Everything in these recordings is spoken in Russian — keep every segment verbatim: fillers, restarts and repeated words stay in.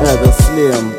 Это Слим,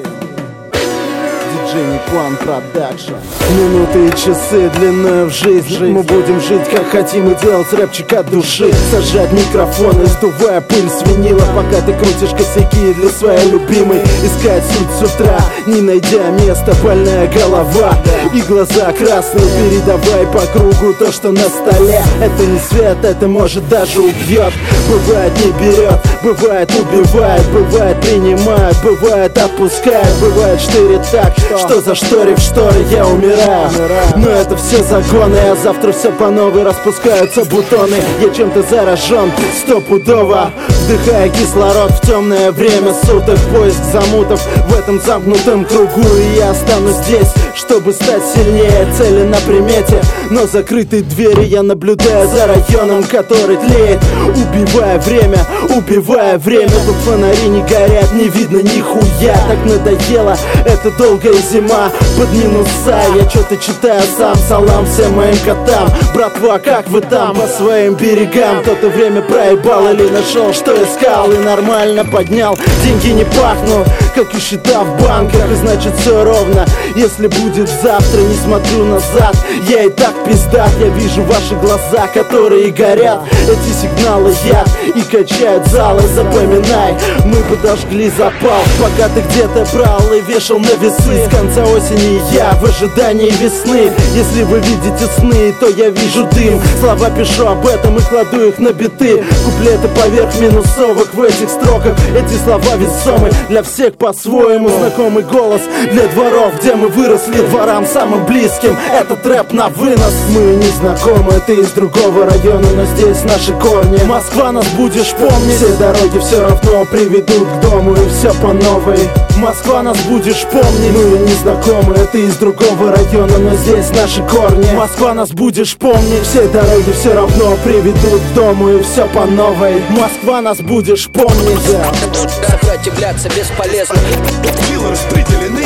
диджей Никван Продакшн. Минуты и часы длиною в жизнь. Мы будем жить как хотим и делать рэпчик от души. Сажать микрофон и сдувая пыль с винила, пока ты крутишь косяки для своей любимой. Искать суть с утра, не найдя места, больная голова и глаза красные. Передавай по кругу то, что на столе. Это не свет, это может даже убьет. Бывает не берет, бывает убивает, бывает принимает, бывает отпускает, бывает штырит так, что за шторе в шторе я умираю. Но это все загоны, а завтра все по новой распускаются бутоны. Я чем-то заражен, стопудово, вдыхая кислород в темное время суток. Поиск замутов в этом замкнутом кругу, и я останусь здесь, чтобы стать сильнее. Цели на примете, но закрытой двери. Я наблюдаю за районом, который тлеет, убивая время, убивая время. Тут фонари не горят, не видно нихуя. Так надоело, это долгая зима под минуса. Я что-то читаю сам, салам всем моим котам. Братва, как вы там по своим берегам? Кто-то время проебал или нашел, что искал, и нормально поднял. Деньги не пахнут, как и счета в банках, и значит все ровно. Если будет завтра, не смотрю назад. Я и так пиздат, я вижу ваши глаза, которые горят. Эти сигналы яд и качают залы. Запоминай, мы подожгли запал, пока ты где-то брал и вешал на весы. С конца осени я в ожидании весны. Если вы видите сны, то я вижу дым. Слова пишу об этом и кладу их на биты. Куплеты поверх минусовых в этих строках. Эти слова весомы для всех по-своему. Знакомый голос для дворов, где мы выросли, дворам самым близким. Этот рэп на вынос. Мы не знакомы, ты из другого района, но здесь наши корни. Москва, нас будешь помнить. Все дороги все равно приведут к дому, и все по новой. Москва, нас будешь помнить. Мы не знакомы, ты из другого района, но здесь наши корни. Москва, нас будешь помнить. Все дороги все равно приведут к дому, и все по новой. Москва, нас будешь помнить. Сопротивляться бесполезно. Силы распределены.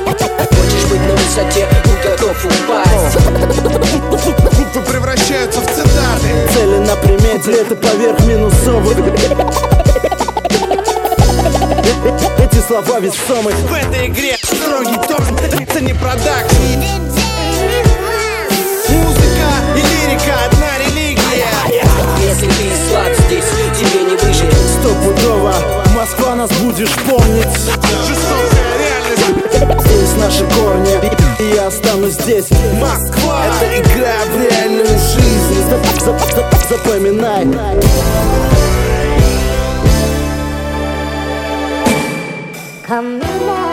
Хочешь быть на высоте, готов упасть. Буквы превращаются в цитаты. Цели на примете, это поверх минусовых. Эти слова весомы. В этой игре строгий тон, это не продакшн. Музыка и лирика одна религия. Если ты слаб здесь, тебе не выжить. Стопудово, Москва, нас будешь помнить. Жестокая реальность. Здесь наши корни, и я останусь здесь. Москва. Это игра в реальную жизнь. Запоминай. Come now.